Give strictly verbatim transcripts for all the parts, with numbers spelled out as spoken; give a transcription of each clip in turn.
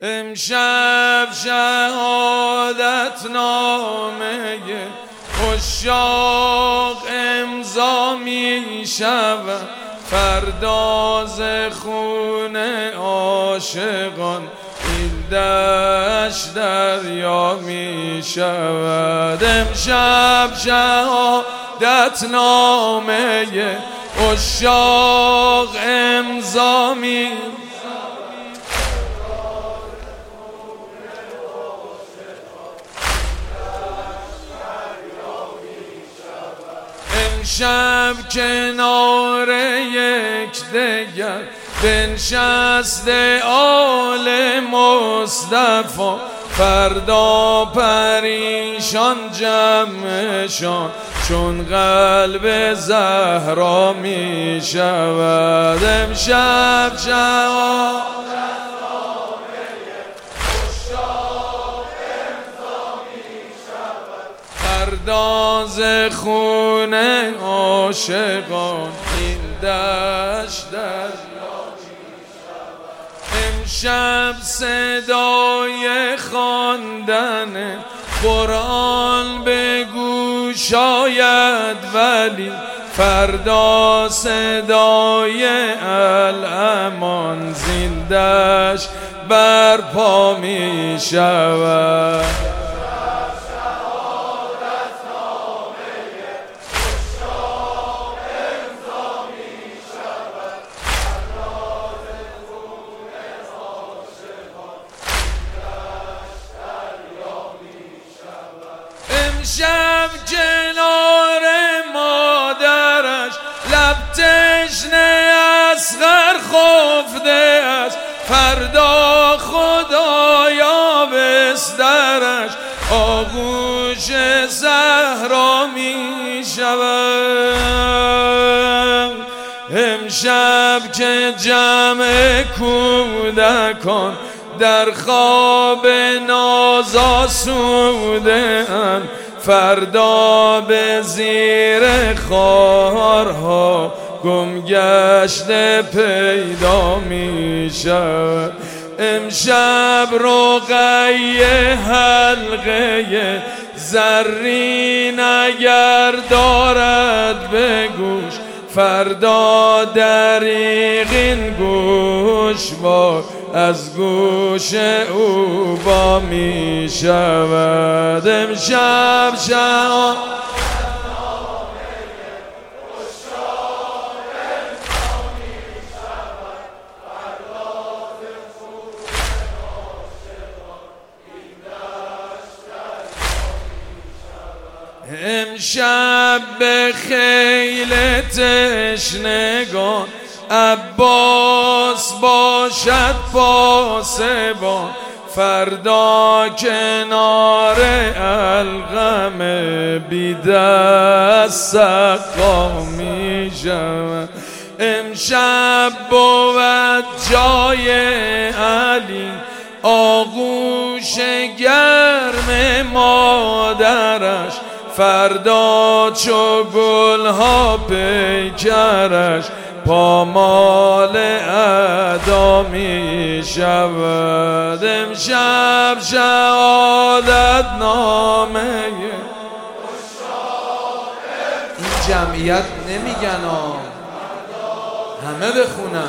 امشب شهادت نامه عشاق امضا می شود، فردا ز خون عاشقان این دشت دریا می شود. امشب شهادت نامه عشاق امضا می امشب کنار یکدیگر بنشست آل مصطفی، فردا پریشان جمعشان چون قلب زهرا می شود. امشب شهادت فردا ز خون عاشقان این دشت دریا می شود. امشب صدای خواندن قرآن به گوش آید، ولی فردا صدای الامان زین دشت برپا می شود. امشب کنار مادرش لب تشنه اصغر خفته است، فردا خدایا بسترش آغوش زهرا می شود. امشب که جمع کودکان در خواب ناز آسوده اند، فردا به زیر خارها گم گشته پیدا می شود. امشب رقیه حلقه زرین اگر دارد به گوش، فردا دریغ این گوشوار از گوش او با می شود. امشب شهادت امشب به خیل تشنگان عباس باشد پاسبان، فردا کنار القم بی دست سقا می شود. امشب بود جای علی آغوش گرم مادرش، فردا چو گلها پیکرش پامال ادا می شود. امشب شهادت نامه این جمعیت نمیگن ها، همه بخونن.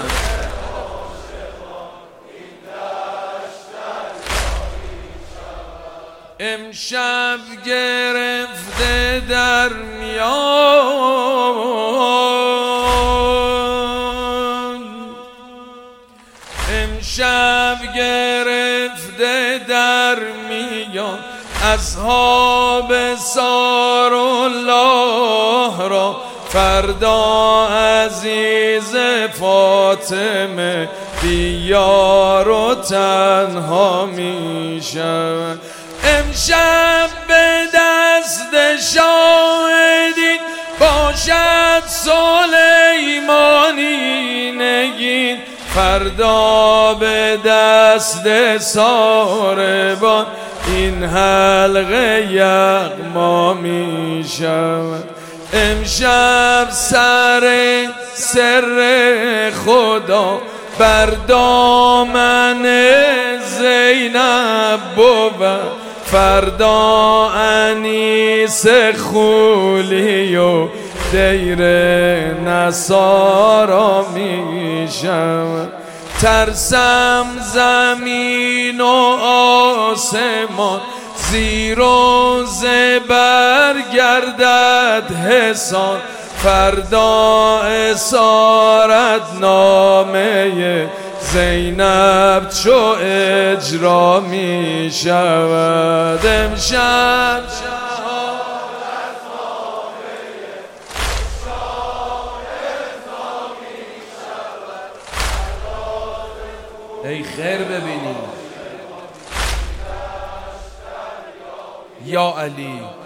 امشب گرفته در میان، امشب گرفته در میان اصحاب سار الله را، فردا عزیز فاطمه بیار و تنها می شود. امشب به دست شاهدین باشد سلیمانی نگین، فردا به دست ساربان این حلقه یغما می شود. امشب سر سر خدا بر دامن زینب بود فردا انیس خولی و دیر نصارا می شود. ترسم زمین و آسمان زیر و زبر گردد حسان فردا اسارت نامه زینب چو اجرا می شود. امشب ای خیر ببینیم یا علی